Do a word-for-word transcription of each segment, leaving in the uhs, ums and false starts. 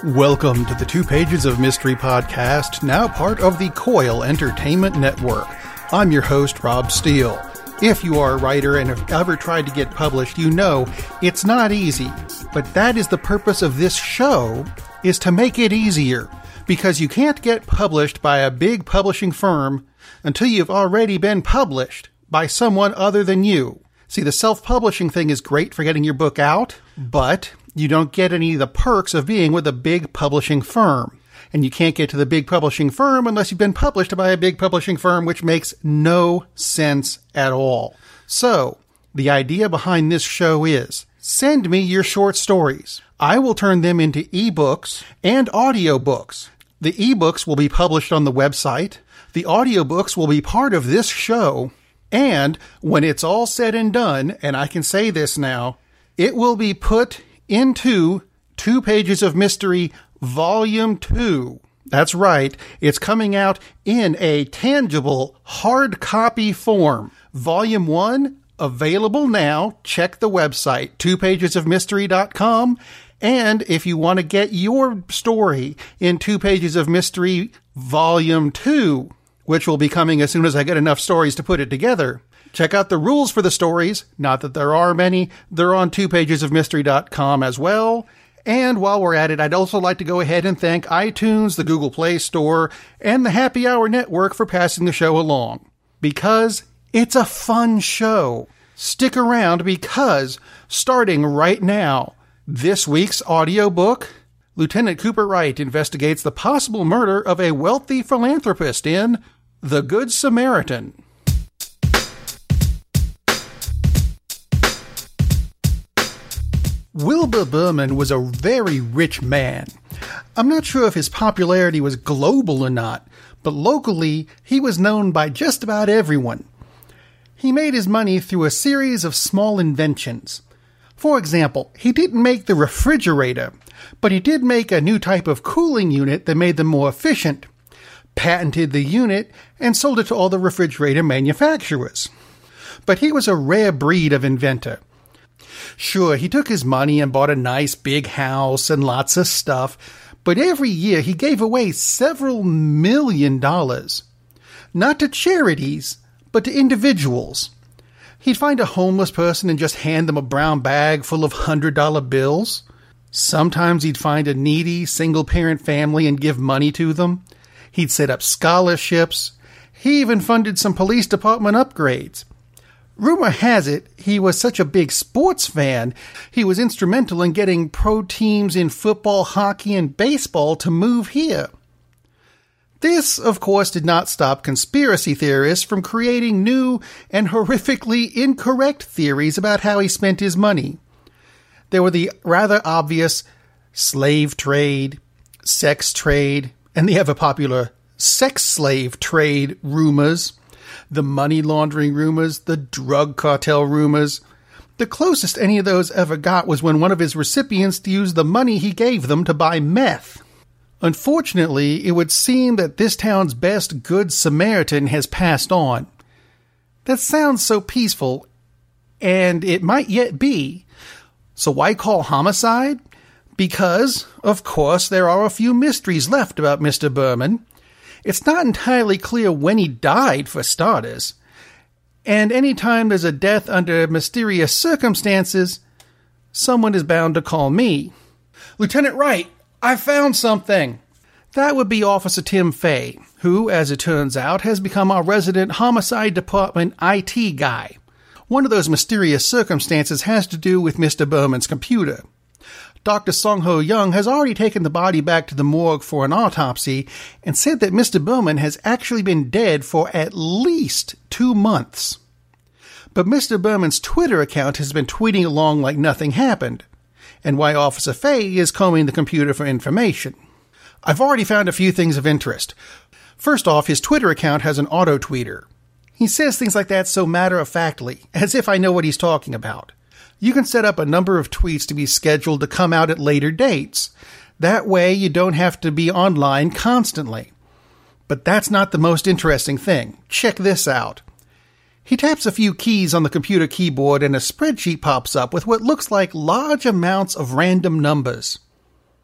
Welcome to the Two Pages of Mystery podcast, now part of the Coil Entertainment Network. I'm your host, Rob Steele. If you are a writer and have ever tried to get published, you know it's not easy. But that is the purpose of this show, is to make it easier. Because you can't get published by a big publishing firm until you've already been published by someone other than you. See, the self-publishing thing is great for getting your book out, but you don't get any of the perks of being with a big publishing firm. And you can't get to the big publishing firm unless you've been published by a big publishing firm, which makes no sense at all. So, the idea behind this show is, send me your short stories. I will turn them into ebooks and audiobooks. The ebooks will be published on the website. The audiobooks will be part of this show. And when it's all said and done, and I can say this now, it will be put into Two Pages of Mystery Volume two. That's right. It's coming out in a tangible, hard copy form. Volume one, available now. Check the website, two pages of mystery dot com. And if you want to get your story in Two Pages of Mystery Volume two, which will be coming as soon as I get enough stories to put it together, check out the rules for the stories. Not that there are many. They're on two pages of mystery dot com as well. And while we're at it, I'd also like to go ahead and thank iTunes, the Google Play Store, and the Happy Hour Network for passing the show along. Because it's a fun show. Stick around because, starting right now, this week's audiobook, Lieutenant Cooper Wright investigates the possible murder of a wealthy philanthropist in The Good Samaritan. Wilbur Berman was a very rich man. I'm not sure if his popularity was global or not, but locally he was known by just about everyone. He made his money through a series of small inventions. For example, he didn't make the refrigerator, but he did make a new type of cooling unit that made them more efficient, patented the unit, and sold it to all the refrigerator manufacturers. But he was a rare breed of inventor. Sure, he took his money and bought a nice big house and lots of stuff, but every year he gave away several million dollars. Not to charities, but to individuals. He'd find a homeless person and just hand them a brown bag full of one hundred dollar bills. Sometimes he'd find a needy, single-parent family and give money to them. He'd set up scholarships. He even funded some police department upgrades. Rumor has it he was such a big sports fan, he was instrumental in getting pro teams in football, hockey, and baseball to move here. This, of course, did not stop conspiracy theorists from creating new and horrifically incorrect theories about how he spent his money. There were the rather obvious slave trade, sex trade, and the ever-popular sex slave trade rumors, the money laundering rumors, the drug cartel rumors. The closest any of those ever got was when one of his recipients used the money he gave them to buy meth. Unfortunately, it would seem that this town's best Good Samaritan has passed on. That sounds so peaceful, and it might yet be. So why call homicide? Because, of course, there are a few mysteries left about Mister Berman. It's not entirely clear when he died, for starters. And any time there's a death under mysterious circumstances, someone is bound to call me. Lieutenant Wright, I found something. That would be Officer Tim Fay, who, as it turns out, has become our resident homicide department I T guy. One of those mysterious circumstances has to do with Mister Berman's computer. Doctor Song Ho Young has already taken the body back to the morgue for an autopsy and said that Mister Berman has actually been dead for at least two months. But Mister Berman's Twitter account has been tweeting along like nothing happened, and why Officer Fay is combing the computer for information. I've already found a few things of interest. First off, his Twitter account has an auto-tweeter. He says things like that so matter-of-factly, as if I know what he's talking about. You can set up a number of tweets to be scheduled to come out at later dates. That way you don't have to be online constantly. But that's not the most interesting thing. Check this out. He taps a few keys on the computer keyboard and a spreadsheet pops up with what looks like large amounts of random numbers.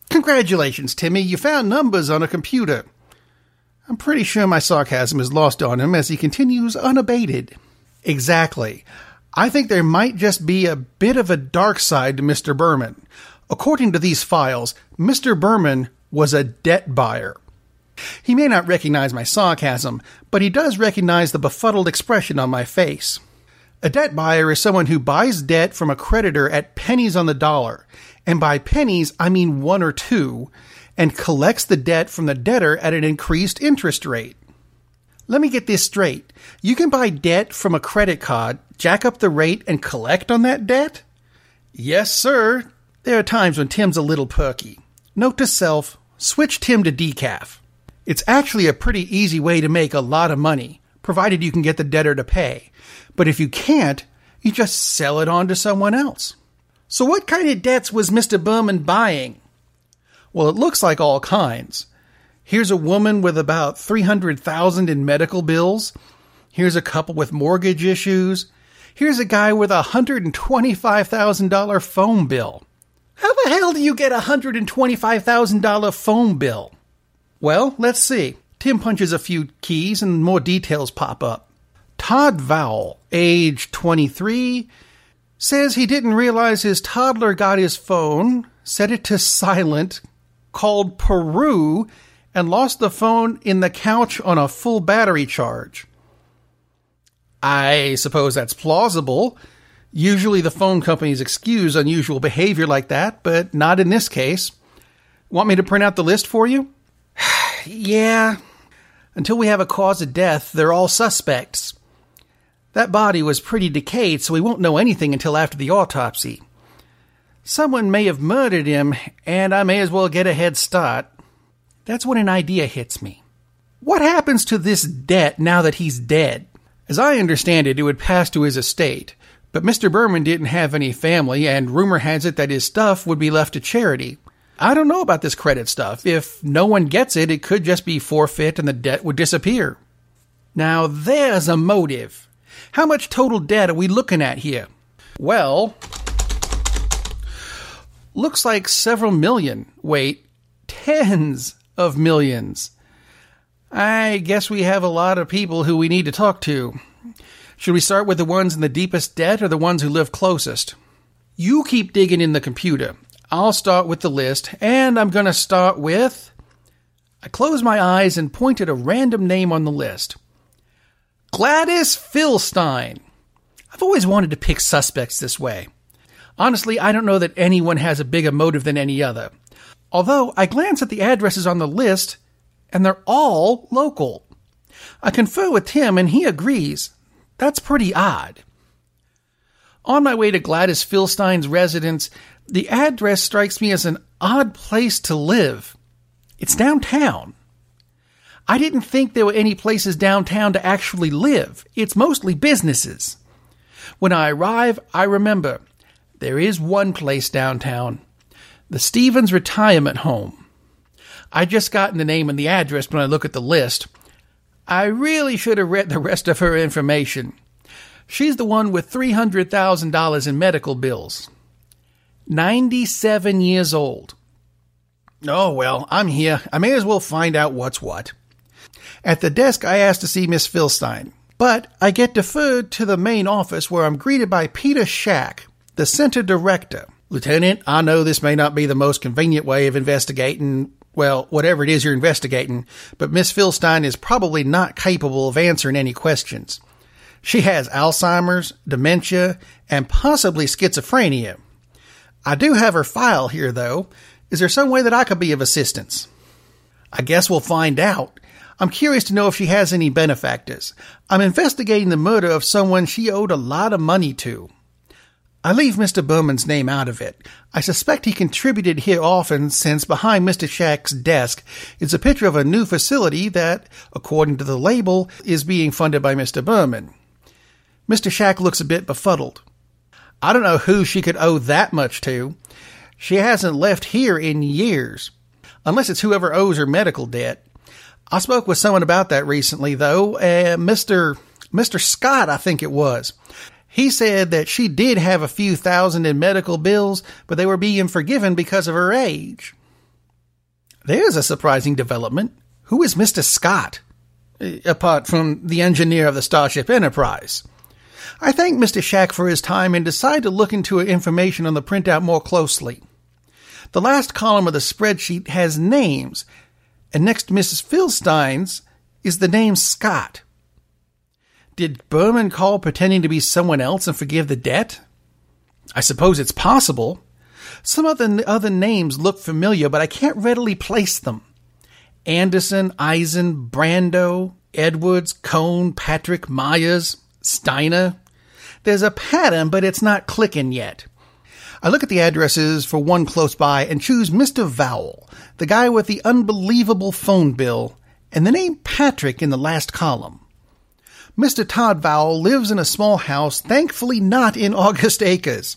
Congratulations, Timmy, you found numbers on a computer. I'm pretty sure my sarcasm is lost on him as he continues unabated. Exactly. I think there might just be a bit of a dark side to Mister Berman. According to these files, Mister Berman was a debt buyer. He may not recognize my sarcasm, but he does recognize the befuddled expression on my face. A debt buyer is someone who buys debt from a creditor at pennies on the dollar, and by pennies I mean one or two, and collects the debt from the debtor at an increased interest rate. Let me get this straight. You can buy debt from a credit card, jack up the rate, and collect on that debt? Yes, sir. There are times when Tim's a little perky. Note to self, switch Tim to decaf. It's actually a pretty easy way to make a lot of money, provided you can get the debtor to pay. But if you can't, you just sell it on to someone else. So what kind of debts was Mister Berman buying? Well, it looks like all kinds. Here's a woman with about three hundred thousand dollars in medical bills. Here's a couple with mortgage issues. Here's a guy with a one hundred twenty-five thousand dollars phone bill. How the hell do you get a one hundred twenty-five thousand dollars phone bill? Well, let's see. Tim punches a few keys and more details pop up. Todd Vowell, age twenty-three, says he didn't realize his toddler got his phone, set it to silent, called Peru, and lost the phone in the couch on a full battery charge. I suppose that's plausible. Usually the phone companies excuse unusual behavior like that, but not in this case. Want me to print out the list for you? Yeah. Until we have a cause of death, they're all suspects. That body was pretty decayed, so we won't know anything until after the autopsy. Someone may have murdered him, and I may as well get a head start. That's when an idea hits me. What happens to this debt now that he's dead? As I understand it, it would pass to his estate, but Mister Berman didn't have any family, and rumor has it that his stuff would be left to charity. I don't know about this credit stuff. If no one gets it, it could just be forfeit and the debt would disappear. Now there's a motive. How much total debt are we looking at here? Well, looks like several million. Wait, tens of millions. I guess we have a lot of people who we need to talk to. Should we start with the ones in the deepest debt or the ones who live closest? You keep digging in the computer. I'll start with the list, and I'm going to start with... I closed my eyes and pointed a random name on the list. Gladys Philstein. I've always wanted to pick suspects this way. Honestly, I don't know that anyone has a bigger motive than any other. Although, I glance at the addresses on the list, and they're all local. I confer with Tim, and he agrees. That's pretty odd. On my way to Gladys Philstein's residence, the address strikes me as an odd place to live. It's downtown. I didn't think there were any places downtown to actually live. It's mostly businesses. When I arrive, I remember there is one place downtown, the Stevens Retirement Home. I just gotten the name and the address when I look at the list. I really should have read the rest of her information. She's the one with three hundred thousand dollars in medical bills. ninety-seven years old. Oh, well, I'm here. I may as well find out what's what. At the desk, I asked to see Miss Philstein, but I get deferred to the main office where I'm greeted by Peter Shack, the center director. Lieutenant, I know this may not be the most convenient way of investigating, well, whatever it is you're investigating, but Miss Philstein is probably not capable of answering any questions. She has Alzheimer's, dementia, and possibly schizophrenia. I do have her file here, though. Is there some way that I could be of assistance? I guess we'll find out. I'm curious to know if she has any benefactors. I'm investigating the murder of someone she owed a lot of money to. I leave Mister Berman's name out of it. I suspect he contributed here often, since behind Mister Shack's desk is a picture of a new facility that, according to the label, is being funded by Mister Berman. Mister Shack looks a bit befuddled. I don't know who she could owe that much to. She hasn't left here in years, unless it's whoever owes her medical debt. I spoke with someone about that recently, though. Uh, Mister Mister Scott, I think it was. He said that she did have a few thousand in medical bills, but they were being forgiven because of her age. There's a surprising development. Who is Mister Scott? Apart from the engineer of the Starship Enterprise. I thank Mister Shack for his time and decide to look into information on the printout more closely. The last column of the spreadsheet has names, and next to Missus Philstein's is the name Scott. Did Berman call pretending to be someone else and forgive the debt? I suppose it's possible. Some of the other names look familiar, but I can't readily place them. Anderson, Eisen, Brando, Edwards, Cohn, Patrick, Myers, Steiner. There's a pattern, but it's not clicking yet. I look at the addresses for one close by and choose Mister Vowell, the guy with the unbelievable phone bill, and the name Patrick in the last column. Mister Todd Vowell lives in a small house, thankfully not in August Acres.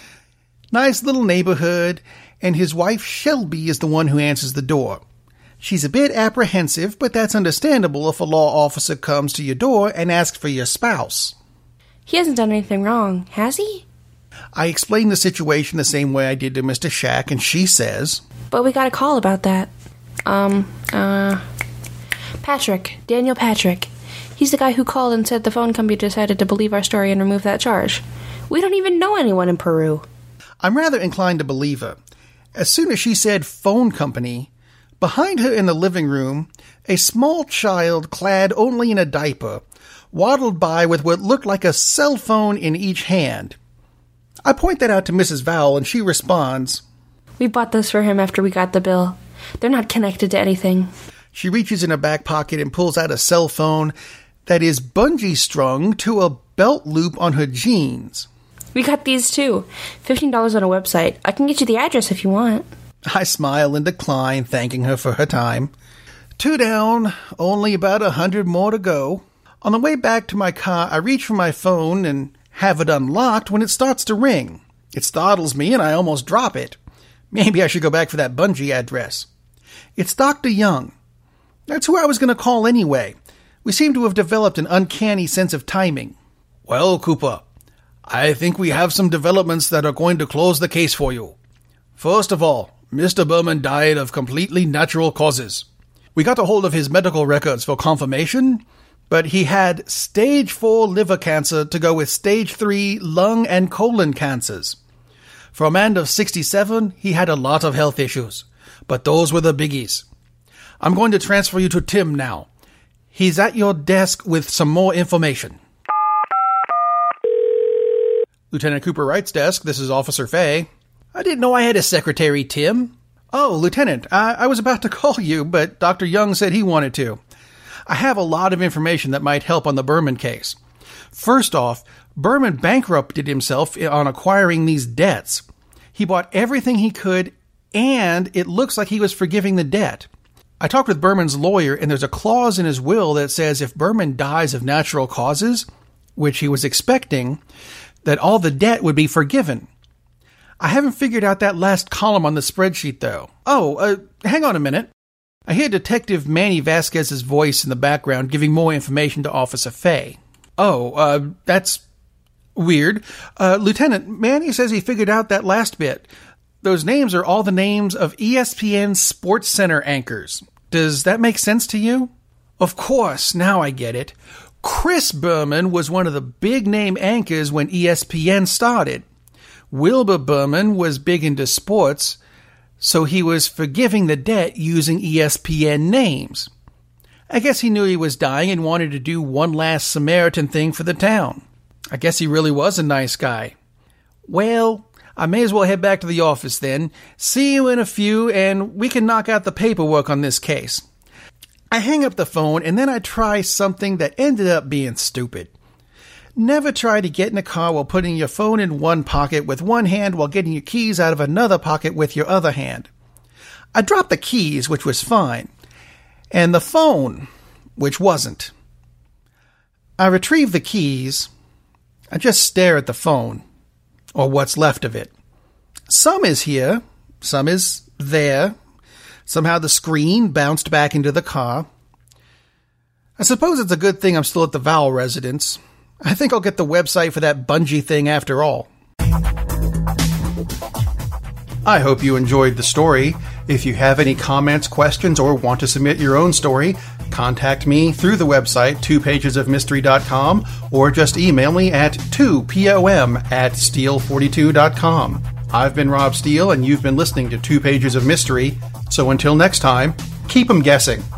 Nice little neighborhood, and his wife Shelby is the one who answers the door. She's a bit apprehensive, but that's understandable if a law officer comes to your door and asks for your spouse. He hasn't done anything wrong, has he? I explain the situation the same way I did to Mister Shack, and she says, But we got a call about that. Um, uh... Patrick. Daniel Patrick. He's the guy who called and said the phone company decided to believe our story and remove that charge. We don't even know anyone in Peru. I'm rather inclined to believe her. As soon as she said phone company, behind her in the living room, a small child clad only in a diaper waddled by with what looked like a cell phone in each hand. I point that out to Missus Vowell, and she responds, We bought this for him after we got the bill. They're not connected to anything. She reaches in her back pocket and pulls out a cell phone that is bungee strung to a belt loop on her jeans. We got these too. fifteen dollars on a website. I can get you the address if you want. I smile and decline, thanking her for her time. Two down, only about a hundred more to go. On the way back to my car, I reach for my phone and have it unlocked when it starts to ring. It startles me and I almost drop it. Maybe I should go back for that bungee address. It's Doctor Young. That's who I was going to call anyway. We seem to have developed an uncanny sense of timing. Well, Cooper, I think we have some developments that are going to close the case for you. First of all, Mister Berman died of completely natural causes. We got a hold of his medical records for confirmation, but he had stage four liver cancer to go with stage three lung and colon cancers. For a man of sixty-seven, he had a lot of health issues, but those were the biggies. I'm going to transfer you to Tim now. He's at your desk with some more information. Lieutenant Cooper Wright's desk, this is Officer Fay. I didn't know I had a secretary, Tim. Oh, Lieutenant, I, I was about to call you, but Doctor Young said he wanted to. I have a lot of information that might help on the Berman case. First off, Berman bankrupted himself on acquiring these debts. He bought everything he could, and it looks like he was forgiving the debt. I talked with Berman's lawyer, and there's a clause in his will that says if Berman dies of natural causes, which he was expecting, that all the debt would be forgiven. I haven't figured out that last column on the spreadsheet, though. Oh, uh, hang on a minute. I hear Detective Manny Vasquez's voice in the background giving more information to Officer Fay. Oh, uh, that's weird. Uh, Lieutenant, Manny says he figured out that last bit. Those names are all the names of E S P N Sports Center anchors. Does that make sense to you? Of course, now I get it. Chris Berman was one of the big-name anchors when E S P N started. Wilbur Berman was big into sports, so he was forgiving the debt using E S P N names. I guess he knew he was dying and wanted to do one last Samaritan thing for the town. I guess he really was a nice guy. Well, I may as well head back to the office then. See you in a few, and we can knock out the paperwork on this case. I hang up the phone, and then I try something that ended up being stupid. Never try to get in a car while putting your phone in one pocket with one hand while getting your keys out of another pocket with your other hand. I dropped the keys, which was fine, and the phone, which wasn't. I retrieve the keys. I just stare at the phone, or what's left of it. Some is here, some is there. Somehow the screen bounced back into the car. I suppose it's a good thing I'm still at the Vowell residence. I think I'll get the website for that bungee thing after all. I hope you enjoyed the story. If you have any comments, questions, or want to submit your own story, contact me through the website two pages of mystery dot com or just email me at two p o m at steel forty-two dot com. I've been Rob Steele, and you've been listening to Two Pages of Mystery. So until next time, keep 'em guessing.